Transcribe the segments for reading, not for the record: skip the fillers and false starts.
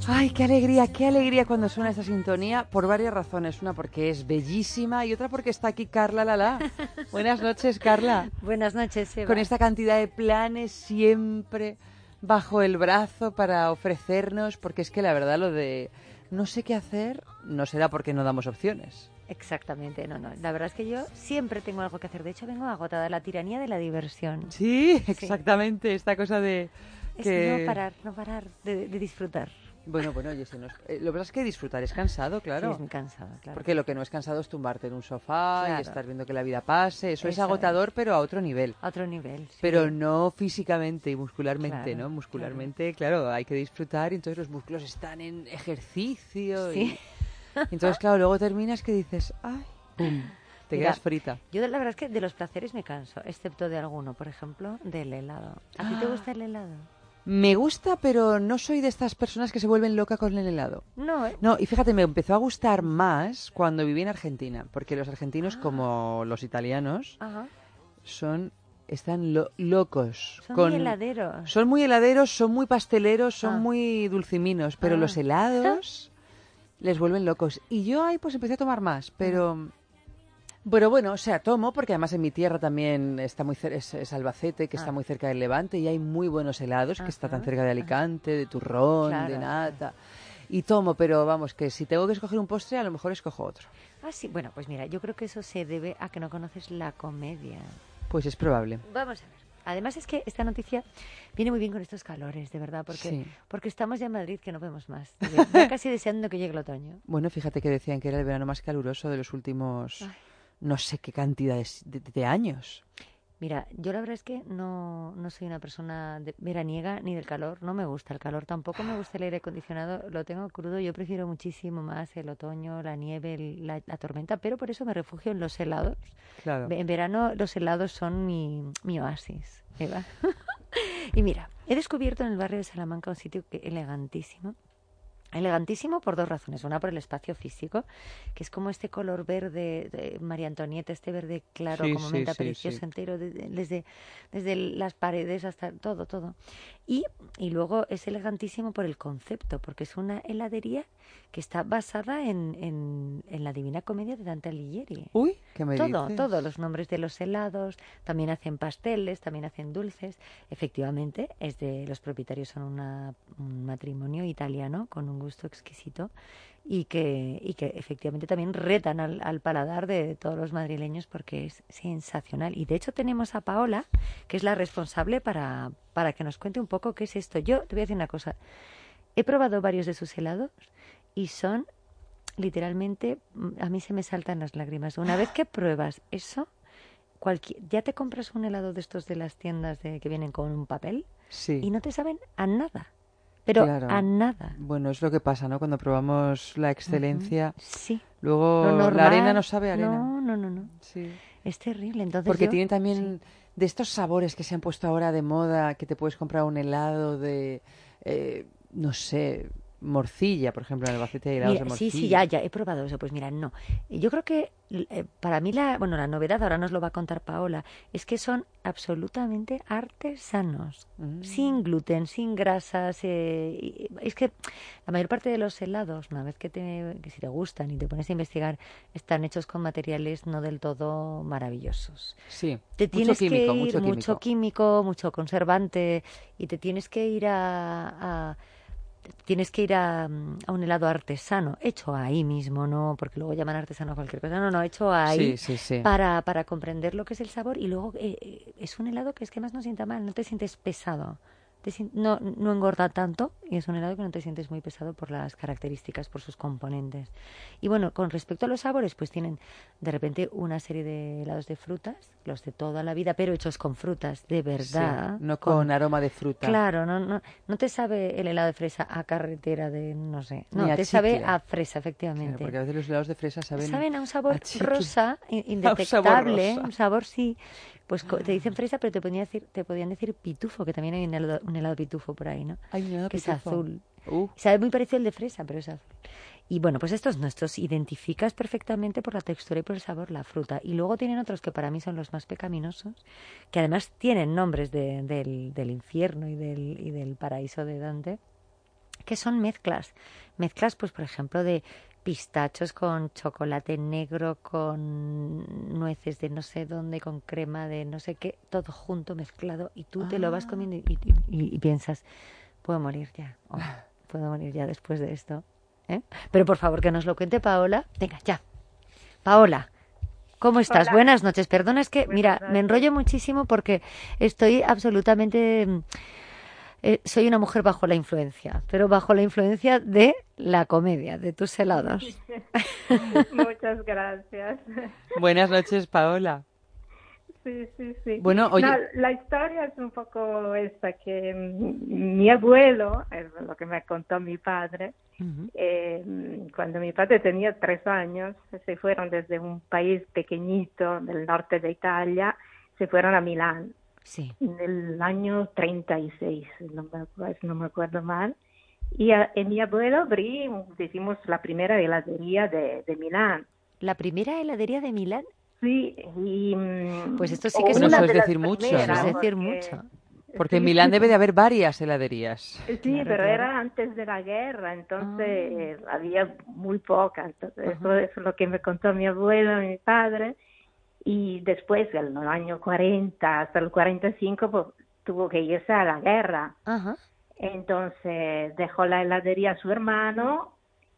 Ay, qué alegría cuando suena esta sintonía, por varias razones. Una porque es bellísima y otra porque está aquí Carla Lalá. Buenas noches, Carla. Buenas noches, Eva. Con esta cantidad de planes siempre bajo el brazo para ofrecernos, porque es que la verdad lo de no sé qué hacer no será porque no damos opciones. Exactamente, no. La verdad es que yo siempre tengo algo que hacer. De hecho, vengo agotada de la tiranía de la diversión. Sí, exactamente, esta cosa de que... Es no parar de disfrutar. Bueno, oye, lo que pasa es que disfrutar es cansado, claro. Sí, es muy cansada, claro. Porque lo que no es cansado es tumbarte en un sofá Claro. y estar viendo que la vida pase. Eso es Eso agotador, pero a otro nivel. A otro nivel, sí. Pero no físicamente y muscularmente, Claro, ¿no? Muscularmente, claro, hay que disfrutar y entonces los músculos están en ejercicio. Sí. Y entonces, claro, luego terminas que dices, ¡ay! ¡Pum! Te Mira, quedas frita. Yo la verdad es que de los placeres me canso, excepto de alguno, por ejemplo, del helado. ¿A ti te gusta el helado? Me gusta, pero no soy de estas personas que se vuelven loca con el helado. No, ¿eh? No, y fíjate, me empezó a gustar más cuando viví en Argentina, porque los argentinos, como los italianos, Ajá. están locos. Son muy heladeros. Son muy heladeros, son muy pasteleros, son Ah. muy dulciminos, pero los helados les vuelven locos. Y yo ahí pues empecé a tomar más, pero bueno, o sea, tomo porque además en mi tierra también está es Albacete, que está muy cerca del Levante y hay muy buenos helados, que está tan cerca de Alicante, de turrón, Claro, de nata. Y tomo, pero vamos, que si tengo que escoger un postre, a lo mejor escojo otro. Ah, sí. Bueno, pues mira, yo creo que eso se debe a que no conoces la comedia. Pues es probable. Vamos a ver. Además es que esta noticia viene muy bien con estos calores, de verdad, porque estamos ya en Madrid que no vemos más. Ya casi deseando que llegue el otoño. Bueno, fíjate que decían que era el verano más caluroso de los últimos... no sé qué cantidad de años. Mira, yo la verdad es que no soy una persona veraniega ni del calor. No me gusta el calor, tampoco me gusta el aire acondicionado. Lo tengo crudo. Yo prefiero muchísimo más el otoño, la nieve, la tormenta, pero por eso me refugio en los helados. Claro. En verano los helados son mi oasis, Eva. Y mira, he descubierto en el barrio de Salamanca un sitio elegantísimo. Elegantísimo por dos razones. Una, por el espacio físico, que es como este color verde de María Antonieta, este verde claro, como menta preciosa entero, desde las paredes hasta todo. Y luego es elegantísimo por el concepto, porque es una heladería que está basada en la Divina Comedia de Dante Alighieri. Uy, ¿qué me dices? Todo, los nombres de los helados, también hacen pasteles, también hacen dulces. Efectivamente, los propietarios son un matrimonio italiano con un gusto exquisito y que efectivamente también retan al paladar de todos los madrileños porque es sensacional. Y de hecho tenemos a Paola, que es la responsable para que nos cuente un poco qué es esto. Yo te voy a decir una cosa. He probado varios de sus helados y son literalmente, a mí se me saltan las lágrimas. Una vez que pruebas eso, ya te compras un helado de estos de las tiendas que vienen con un papel y no te saben a nada. Pero claro. A nada. Bueno, es lo que pasa, ¿no? Cuando probamos la excelencia, sí. luego normal, la arena no sabe a arena. No. Sí. Es terrible. Entonces porque tienen también de estos sabores que se han puesto ahora de moda, que te puedes comprar un helado de, no sé, morcilla, por ejemplo, en Albacete hay helados de morcilla. Sí, ya he probado eso. Pues mira, no. Yo creo que para mí la novedad, ahora nos lo va a contar Paola, es que son absolutamente artesanos, sin gluten, sin grasas. Es que la mayor parte de los helados, una vez que si te gustan y te pones a investigar, están hechos con materiales no del todo maravillosos. Sí, te tienes que ir, mucho químico, mucho conservante, y te tienes que ir tienes que ir a un helado artesano, hecho ahí mismo, no porque luego llaman artesano a cualquier cosa, no, hecho ahí sí. para comprender lo que es el sabor. Y luego es un helado que es que más no sienta mal, no te sientes pesado, no engorda tanto, y es un helado que no te sientes muy pesado por las características, por sus componentes. Y bueno, con respecto a los sabores, pues tienen de repente una serie de helados de frutas, los de toda la vida, pero hechos con frutas, de verdad. Sí, no con aroma de fruta. Claro, no te sabe el helado de fresa a carretera de, no sé, no, te chicle. sabe a fresa, efectivamente. Claro, porque a veces los helados de fresa saben a un sabor a rosa, indetectable, un sabor sí. Pues te dicen fresa, pero te podían decir pitufo, que también hay un helado pitufo por ahí, ¿no? Hay un helado que pitufo. Es azul. Sabe muy parecido al de fresa, pero es azul. Y bueno, pues estos identificas perfectamente por la textura y por el sabor la fruta. Y luego tienen otros que para mí son los más pecaminosos, que además tienen nombres del infierno y del paraíso de Dante, que son mezclas. Mezclas, pues por ejemplo, de pistachos con chocolate negro, con nueces de no sé dónde, con crema de no sé qué, todo junto, mezclado, y tú te lo vas Ah. comiendo y piensas, puedo morir ya, puedo morir ya después de esto. ¿Eh? Pero por favor, que nos lo cuente Paola. Venga, ya. Paola, ¿cómo estás? Hola, Buenas noches. Perdona, es que, buenas mira, me noches. enrollo muchísimo porque estoy absolutamente... soy una mujer bajo la influencia, pero bajo la influencia de la comedia, de tus helados. Muchas gracias. Buenas noches, Paola. Sí, sí, sí. Bueno, No, oye, la historia es un poco esta, que mi abuelo, es lo que me contó mi padre, Ujú. cuando mi padre tenía 3 años, se fueron desde un país pequeñito del norte de Italia, se fueron a Milán Sí. en el año 36, no me acuerdo mal. Y mi abuelo abrió, decimos, la primera heladería de Milán. La primera heladería de Milán, Sí, pues esto sí o que es bueno, una... eso una es de las decir mucho, Eso es primeras, ¿no? decir porque mucho. Porque en sí, Milán debe de haber varias heladerías. sí, Claro, pero claro. era antes de la guerra, Ah, entonces había muy poca. Entonces, ajá. eso es lo que me contó mi abuelo y mi padre. Y después, en los años 40 hasta el 45, pues, tuvo que irse a la guerra. Ajá. Entonces dejó la heladería a su hermano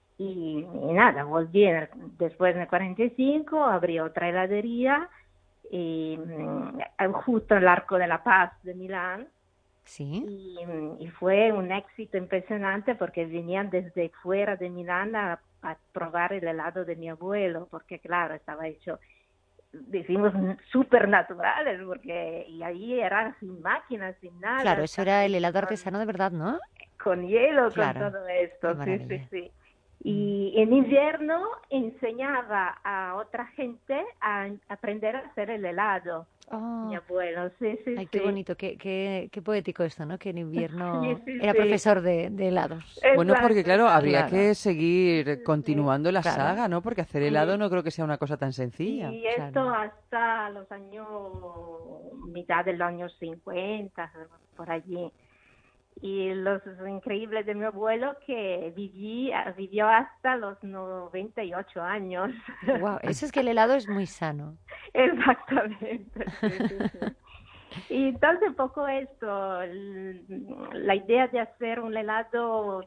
y nada, volví después en el 45, abrí otra heladería y, justo en el Arco de la Paz de Milán. Sí. Y fue un éxito impresionante porque venían desde fuera de Milán a probar el helado de mi abuelo, porque claro, estaba hecho, decimos, súper naturales, porque y ahí era sin máquinas, sin Claro, nada, eso estaba era el hecho helado artesano de verdad, ¿no? con hielo, con Claro. todo Qué esto, sí, sí, maravilla. sí. Mm. Y en invierno enseñaba a otra gente a aprender a hacer el helado, mi Oh, abuelo, sí, sí, ay, qué sí. bonito, qué poético esto, ¿no? Que en Sí, invierno sí, era sí. profesor de helados. Bueno, porque Exacto, claro, habría exacto. Claro, que seguir Sí, sí. continuando la claro, saga, ¿no? Porque hacer helado Mm. no creo que sea una cosa tan sencilla. Y claro. esto hasta los años, mitad de los años 50, por allí. Y los increíbles de mi abuelo que vivió hasta los 98 años. Wow, eso es que el helado es muy sano. Exactamente, sí, sí, sí. Y entonces un poco esto, la idea de hacer un helado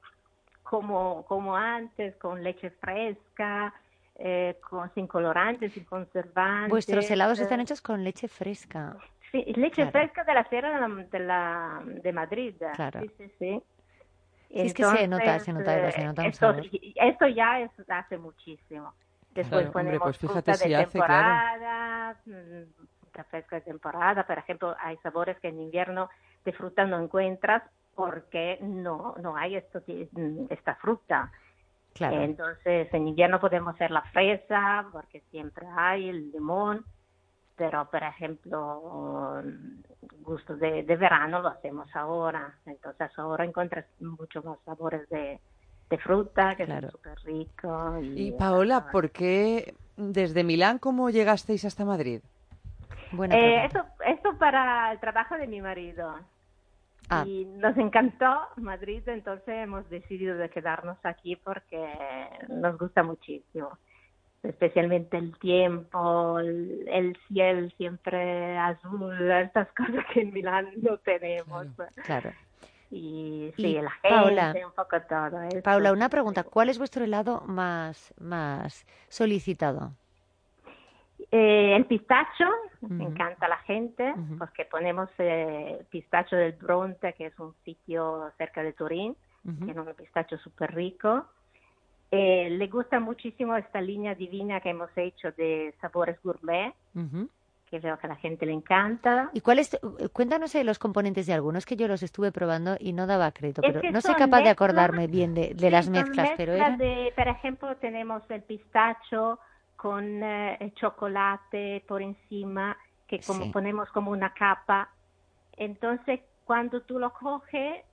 como antes, con leche fresca, sin colorantes, sin Vuestros conservantes. helados están hechos con leche fresca. Sí, leche Claro, fresca de la Sierra de Madrid. claro. Sí, sí, sí. Sí, es que se nota, Entonces, se nota un sabor. esto ya es hace muchísimo. Después Claro, hombre, ponemos pues fíjate fruta de si hace, claro. temporada, fruta fresca de temporada. Por ejemplo, hay sabores que en invierno de fruta no encuentras porque no hay esta fruta. Claro. Entonces, en invierno podemos hacer la fresa porque siempre hay el limón, pero por ejemplo, gusto de verano lo hacemos ahora. Entonces ahora encuentras mucho más sabores de fruta que son Claro. súper ricos Y y Paola, exacto. ¿por qué desde Milán cómo llegasteis hasta Madrid? Buena pregunta. Esto para el trabajo de mi marido. Ah, Y nos encantó Madrid, entonces hemos decidido de quedarnos aquí porque nos gusta muchísimo. Especialmente el tiempo, el cielo siempre azul, estas cosas que en Milán no tenemos. Claro. claro. Y sí, Y la Paola, gente, un poco todo Paula, eso. una Sí, pregunta. sí. ¿Cuál es vuestro helado más solicitado? El pistacho, me Ujú, encanta a la gente, ujú, porque ponemos pistacho del Bronte, que es un sitio cerca de Turín, ujú, que es un pistacho súper rico. Le gusta muchísimo esta línea divina que hemos hecho de sabores gourmet, ujú. que veo que a la gente le encanta. ¿Y cuéntanos los componentes de algunos que yo los estuve probando y no daba crédito, Es pero que no soy son capaz de mezclas, acordarme bien de las sí, son mezclas, pero mezclas eran... de, por ejemplo, tenemos el pistacho con chocolate por encima, que como Sí, ponemos como una capa. Entonces, cuando tú lo coges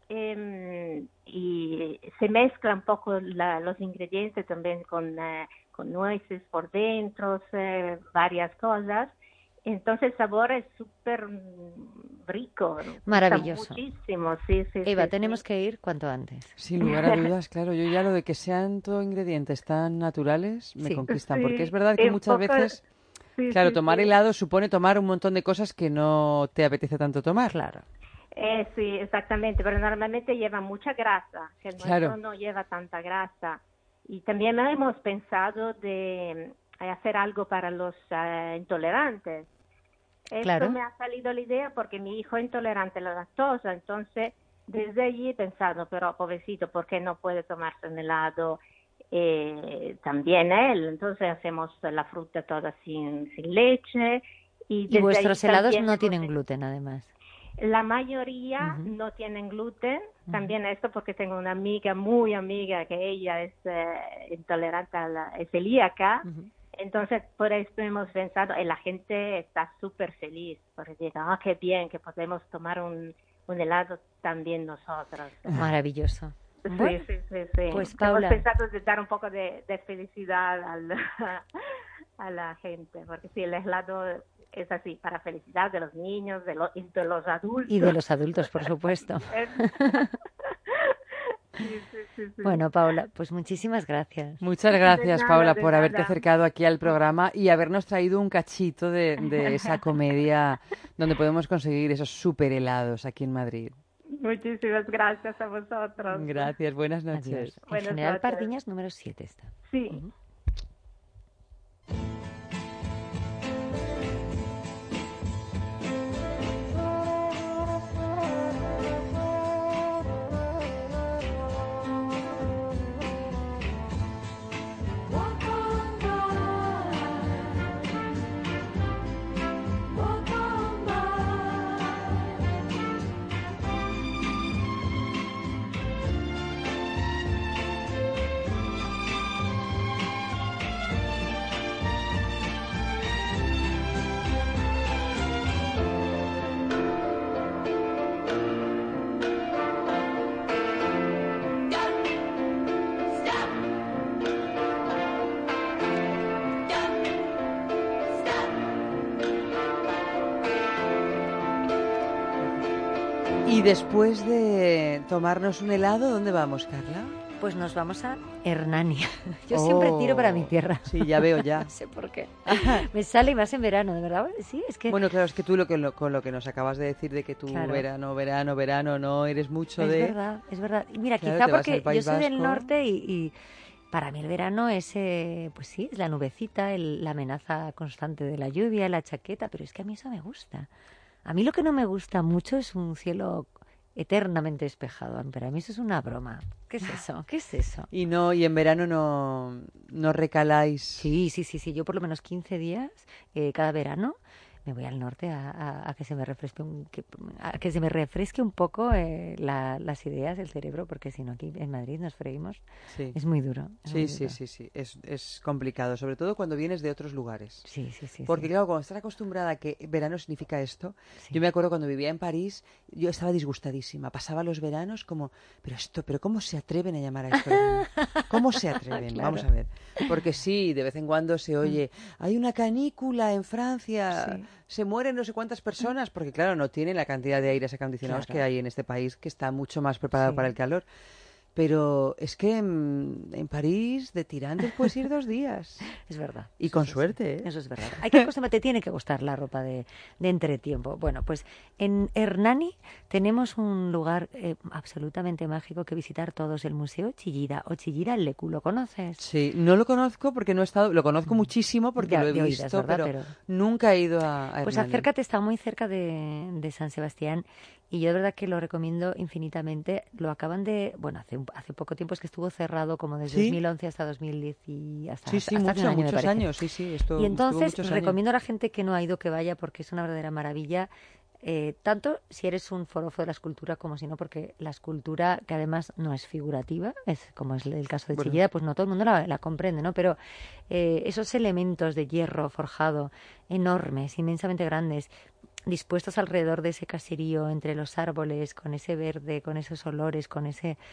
y se mezcla un poco los ingredientes también con nueces por dentro, varias cosas, entonces el sabor es súper rico. Maravilloso. Muchísimo, sí, sí. Eva, sí, tenemos sí. que ir cuanto antes. Sin lugar a dudas, claro. Yo ya lo de que sean todo ingredientes tan naturales me Sí. conquistan, porque es Sí, verdad que un muchas poco, veces, sí, claro, sí, tomar sí. helado supone tomar un montón de cosas que no te apetece tanto tomar. Claro. Sí, exactamente, pero normalmente lleva mucha grasa, que el nuestro Claro. no lleva tanta grasa. Y también hemos pensado de hacer algo para los intolerantes. Esto Claro. me ha salido la idea porque mi hijo es intolerante a la lactosa, entonces desde allí he pensado, pero pobrecito, ¿por qué no puede tomarse un helado también él? Entonces hacemos la fruta toda sin leche y Y desde allí vuestros helados también no tienen gluten, además. la mayoría Ujú. no tienen gluten, también esto porque tengo una amiga, muy amiga, que ella es intolerante es celíaca, entonces por eso hemos pensado, y la gente está súper feliz, porque dice, qué bien que podemos tomar un helado también nosotros. Maravilloso. Sí, Bueno, sí, sí, sí. pues Hemos Paula, pensado de dar un poco de felicidad a la gente, porque sí, el helado es así, para felicidad de los niños, de los adultos. y de los adultos, por supuesto. Sí, sí, sí, sí. Bueno, Paula, pues muchísimas gracias. Muchas De gracias, nada, Paula, de por haberte nada. acercado aquí al programa y habernos traído un cachito de esa comedia donde podemos conseguir esos super helados aquí en Madrid. Muchísimas gracias a vosotros. Gracias, buenas Adiós. noches. En Buenas General noches. Pardiñas número 7 está. Sí. Ujú. Y después de tomarnos un helado, ¿dónde vamos, Carla? Pues nos vamos a Hernani. Yo siempre tiro para mi tierra. Sí, ya veo ya. No sé por qué. Me sale y más en verano, de verdad. Sí, es que Bueno, claro, es que tú con lo que nos acabas de decir de que tú Claro. verano, no eres mucho es de... verdad, es verdad. Y mira, Claro, quizá te vas porque al yo País soy del Vasco. norte y para mí el verano es, pues sí, es la nubecita, la amenaza constante de la lluvia, la chaqueta, pero es que a mí eso me gusta. A mí lo que no me gusta mucho es un cielo eternamente despejado. Para mí eso es una broma. ¿Qué es eso? ¿Qué es eso? Y en verano no recaláis. Sí, sí, sí, sí. Yo por lo menos 15 días cada verano me voy al norte a que se me refresque a que se me refresque un poco las ideas, el cerebro, porque si no aquí en Madrid nos freímos. Sí. Es muy duro. Es muy Sí, duro. sí, sí. Es complicado, sobre todo cuando vienes de otros lugares. Sí, sí, sí. Porque sí. claro, cuando estás acostumbrada a que verano significa esto, Sí. yo me acuerdo cuando vivía en París, yo estaba disgustadísima. Pasaba los veranos como, pero ¿cómo se atreven a llamar a esto verano? ¿Cómo se atreven? Claro. Vamos a ver. Porque sí, de vez en cuando se oye, hay una canícula en Francia, Sí. se mueren no sé cuántas personas, porque claro, no tienen la cantidad de aires acondicionados Claro. que hay en este país, que está mucho más preparado Sí. para el calor. Pero es que en París de tirantes puedes ir 2 días. Es verdad. Y Eso con es así. suerte, ¿eh? Eso es verdad. Hay que acostumbrarte, te tiene que gustar la ropa de entretiempo. Bueno, pues en Hernani tenemos un lugar absolutamente mágico que visitar todos, el Museo Chillida o Chillida el Lecu. ¿Lo conoces? Sí, no lo conozco porque no he estado, lo conozco muchísimo porque Ya, lo he de oídas, visto, ¿verdad? pero nunca he ido a Pues Hernani. acércate, está muy cerca de San Sebastián y yo de verdad que lo recomiendo infinitamente. Lo acaban de, bueno, hace poco tiempo es que estuvo cerrado como desde ¿Sí? 2011 hasta 2010 y hasta Sí, hace un muchos año, me parece. años, sí, esto Y estuvo entonces muchos años. recomiendo a la gente que no ha ido que vaya porque es una verdadera maravilla. Tanto si eres un forofo de la escultura como si no, porque la escultura, que además no es figurativa, es como es el caso de Bueno. Chillida, pues no todo el mundo la comprende, ¿no? Pero esos elementos de hierro forjado enormes, inmensamente grandes, dispuestos alrededor de ese caserío, entre los árboles, con ese verde, con esos olores, con ese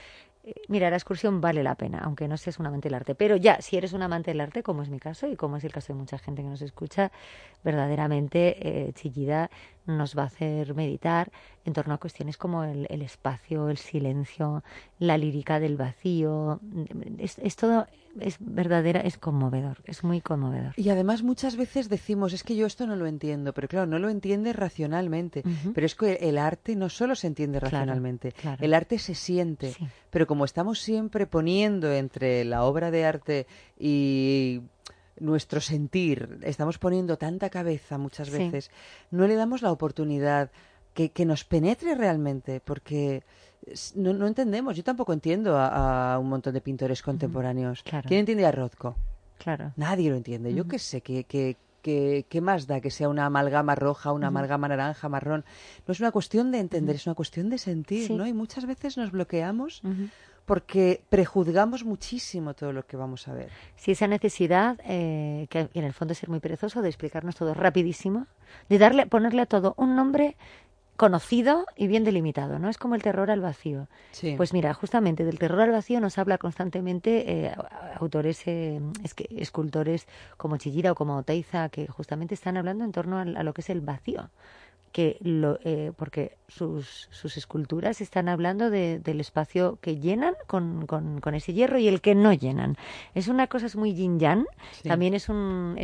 mira, la excursión vale la pena, aunque no seas un amante del arte. Pero ya, si eres un amante del arte, como es mi caso y como es el caso de mucha gente que nos escucha, verdaderamente Chillida nos va a hacer meditar en torno a cuestiones como el espacio, el silencio, la lírica del vacío. Es todo, es verdadera, es conmovedor, es muy conmovedor. Y además muchas veces decimos, es que yo esto no lo entiendo, pero claro, no lo entiendes racionalmente. Pero es que el arte no solo se entiende racionalmente, claro. el arte se siente. Sí. Pero como estamos siempre poniendo entre la obra de arte y nuestro sentir, estamos poniendo tanta cabeza muchas Sí. veces, no le damos la oportunidad que nos penetre realmente, porque no entendemos. Yo tampoco entiendo a un montón de pintores contemporáneos. Claro. ¿Quién entiende a Rothko? Claro. Nadie lo entiende. Yo qué sé, ¿qué más da que sea una amalgama roja, una amalgama naranja, marrón? No es una cuestión de entender, es una cuestión de sentir, Sí. ¿no? Y muchas veces nos bloqueamos porque prejuzgamos muchísimo todo lo que vamos a ver. Sí, esa necesidad, que en el fondo es ser muy perezoso, de explicarnos todo rapidísimo, de ponerle a todo un nombre conocido y bien delimitado, ¿no? Es como el terror al vacío. Sí. Pues mira, justamente del terror al vacío nos habla constantemente autores, escultores como Chillida o como Oteiza, que justamente están hablando en torno a lo que es el vacío. Porque sus esculturas están hablando del espacio que llenan con ese hierro y el que no llenan. Es una cosa, es muy yin-yang, Sí. también es un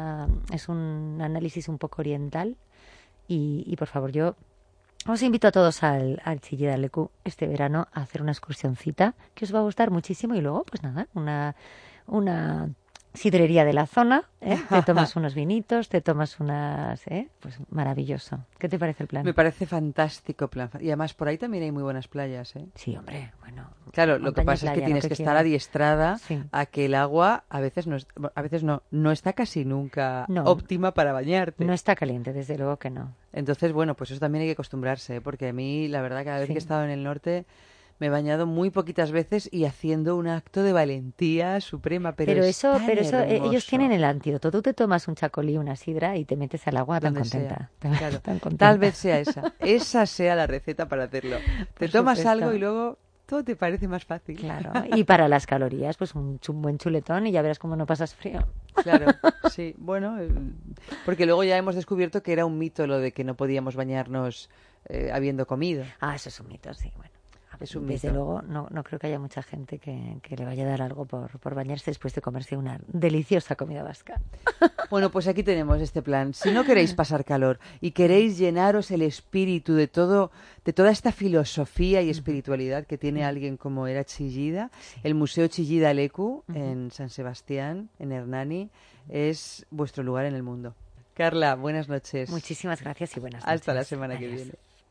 análisis un poco oriental y por favor, yo os invito a todos al Chillida Leku este verano a hacer una excursioncita que os va a gustar muchísimo y luego, pues nada, una sidrería de la zona, te tomas unos vinitos, te tomas pues maravilloso. ¿Qué te parece el plan? Me parece fantástico plan. Y además por ahí también hay muy buenas playas, ¿eh? Sí, hombre, bueno. Claro, lo que montaña, pasa es que playa, tienes lo que estar quieras. adiestrada Sí. a que el agua a veces no está casi nunca No. óptima para bañarte. No está caliente, desde luego que no. Entonces, bueno, pues eso también hay que acostumbrarse, ¿eh? Porque a mí, la verdad, cada vez Sí. que he estado en el norte me he bañado muy poquitas veces y haciendo un acto de valentía suprema, pero es eso, tan ellos hermoso. tienen el antídoto. Tú te tomas un chacolí, una sidra y te metes al agua tan Donde contenta. sea. Claro. Tan contenta. Tal vez sea esa sea la receta para hacerlo. Te Por tomas supuesto. algo y luego todo te parece más fácil. Claro. Y para las calorías, pues un buen chuletón y ya verás cómo no pasas frío. Claro, sí. Bueno, porque luego ya hemos descubierto que era un mito lo de que no podíamos bañarnos habiendo comido. Ah, eso es un mito, sí, bueno. Es un Desde mito. luego no creo que haya mucha gente que le vaya a dar algo por bañarse después de comerse una deliciosa comida vasca. Bueno, pues aquí tenemos este plan. Si no queréis pasar calor y queréis llenaros el espíritu de toda esta filosofía y espiritualidad que tiene alguien como era Chillida, el Museo Chillida Leku en San Sebastián, en Hernani, es vuestro lugar en el mundo. Carla, buenas noches. Muchísimas gracias y buenas noches. Hasta la semana que Adiós. viene.